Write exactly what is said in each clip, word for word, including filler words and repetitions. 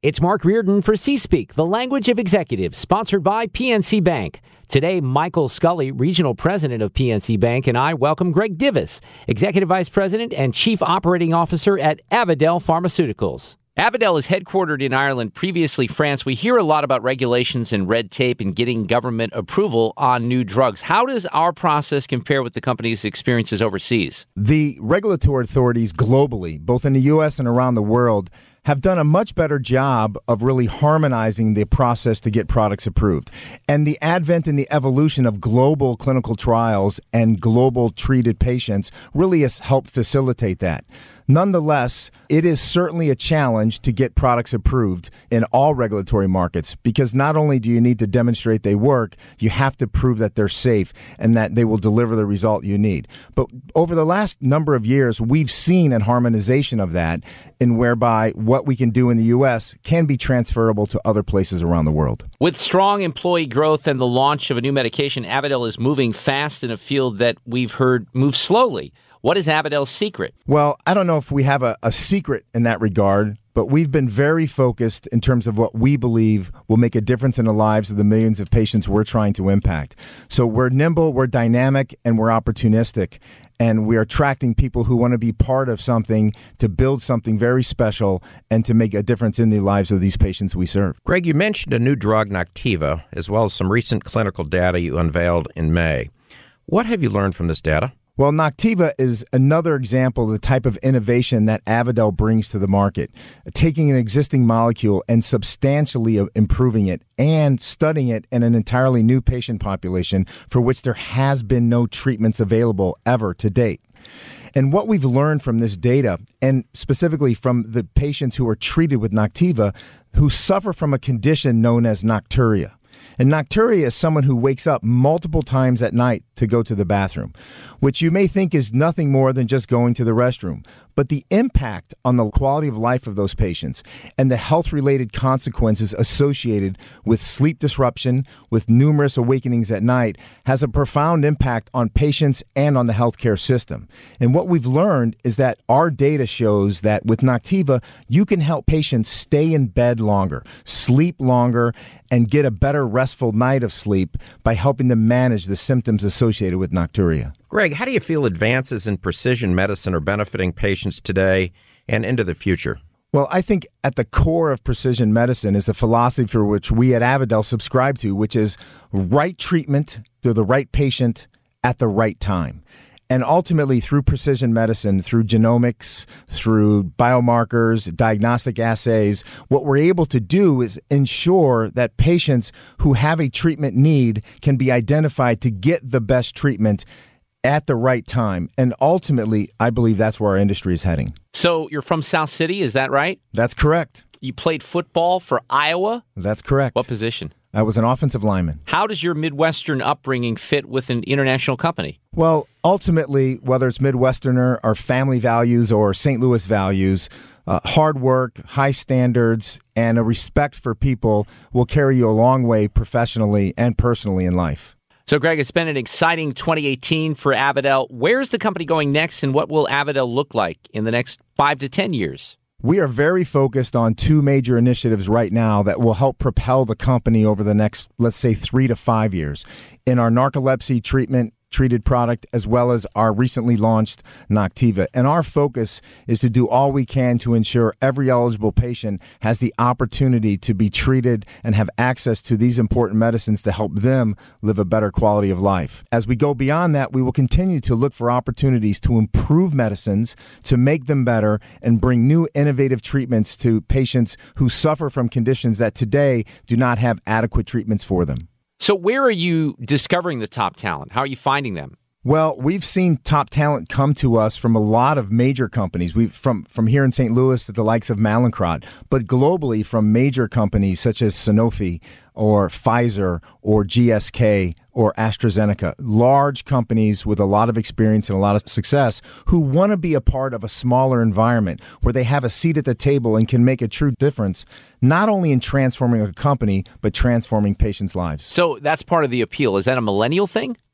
It's Mark Reardon for C-Speak, the language of executives, sponsored by P N C Bank. Today, Michael Scully, Regional President of P N C Bank, and I welcome Greg Divis, Executive Vice President and Chief Operating Officer at Avadel Pharmaceuticals. Avadel is headquartered in Ireland, previously France. We hear a lot about regulations and red tape and getting government approval on new drugs. How does our process compare with the company's experiences overseas? The regulatory authorities globally, both in the U S and around the world, have done a much better job of really harmonizing the process to get products approved. And the advent and the evolution of global clinical trials and global treated patients really has helped facilitate that. Nonetheless, it is certainly a challenge to get products approved in all regulatory markets, because not only do you need to demonstrate they work, you have to prove that they're safe and that they will deliver the result you need. But over the last number of years, we've seen a harmonization of that, in whereby what we can do in the U S can be transferable to other places around the world. With strong employee growth and the launch of a new medication, Avadel is moving fast in a field that we've heard move slowly. What is Avadel's secret? Well, I don't know if we have a, a secret in that regard, but we've been very focused in terms of what we believe will make a difference in the lives of the millions of patients we're trying to impact. So we're nimble, we're dynamic, and we're opportunistic. And we are attracting people who want to be part of something to build something very special and to make a difference in the lives of these patients we serve. Greg, you mentioned a new drug, Noctiva, as well as some recent clinical data you unveiled in May. What have you learned from this data? Well, Noctiva is another example of the type of innovation that Avadel brings to the market, taking an existing molecule and substantially improving it and studying it in an entirely new patient population for which there has been no treatments available ever to date. And what we've learned from this data, and specifically from the patients who are treated with Noctiva, who suffer from a condition known as nocturia. And nocturia is someone who wakes up multiple times at night to go to the bathroom, which you may think is nothing more than just going to the restroom. But the impact on the quality of life of those patients and the health-related consequences associated with sleep disruption, with numerous awakenings at night, has a profound impact on patients and on the healthcare system. And what we've learned is that our data shows that with Noctiva, you can help patients stay in bed longer, sleep longer, and get a better restful night of sleep by helping them manage the symptoms associated with nocturia. Greg, how do you feel advances in precision medicine are benefiting patients today and into the future? Well, I think at the core of precision medicine is a philosophy for which we at Avadel subscribe to, which is right treatment to the right patient at the right time. And ultimately, through precision medicine, through genomics, through biomarkers, diagnostic assays, what we're able to do is ensure that patients who have a treatment need can be identified to get the best treatment at the right time. And ultimately, I believe that's where our industry is heading. So you're from South City, is that right? That's correct. You played football for Iowa? That's correct. What position? I was an offensive lineman. How does your Midwestern upbringing fit with an international company? Well, ultimately, whether it's Midwesterner or family values or Saint Louis values, uh, hard work, high standards, and a respect for people will carry you a long way professionally and personally in life. So, Greg, it's been an exciting twenty eighteen for Avadel. Where's the company going next, and what will Avadel look like in the next five to ten years? We are very focused on two major initiatives right now that will help propel the company over the next, let's say, three to five years. In our narcolepsy treatment treated product, as well as our recently launched Noctiva. And our focus is to do all we can to ensure every eligible patient has the opportunity to be treated and have access to these important medicines to help them live a better quality of life. As we go beyond that, we will continue to look for opportunities to improve medicines, to make them better, and bring new innovative treatments to patients who suffer from conditions that today do not have adequate treatments for them. So where are you discovering the top talent? How are you finding them? Well, we've seen top talent come to us from a lot of major companies. We've from from here in Saint Louis to the likes of Mallinckrodt, but globally from major companies such as Sanofi or Pfizer or G S K or AstraZeneca, large companies with a lot of experience and a lot of success who want to be a part of a smaller environment where they have a seat at the table and can make a true difference, not only in transforming a company, but transforming patients' lives. So that's part of the appeal. Is that a millennial thing?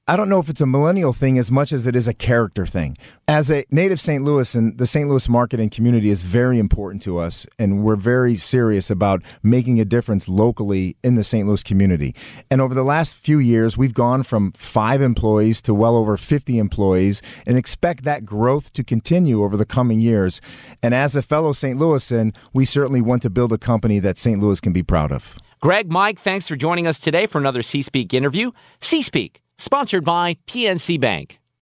I don't know if it's a millennial thing as much as it is a character thing. As a native Saint Louis, and the Saint Louis market and community is very important to us, and we're very serious about making a difference locally in the Saint Louis community. And over the last few years, we've gone from five employees to well over fifty employees and expect that growth to continue over the coming years. And as a fellow Saint Louisan, we certainly want to build a company that Saint Louis can be proud of. Greg, Mike, thanks for joining us today for another C-Speak interview. C-Speak, sponsored by P N C Bank.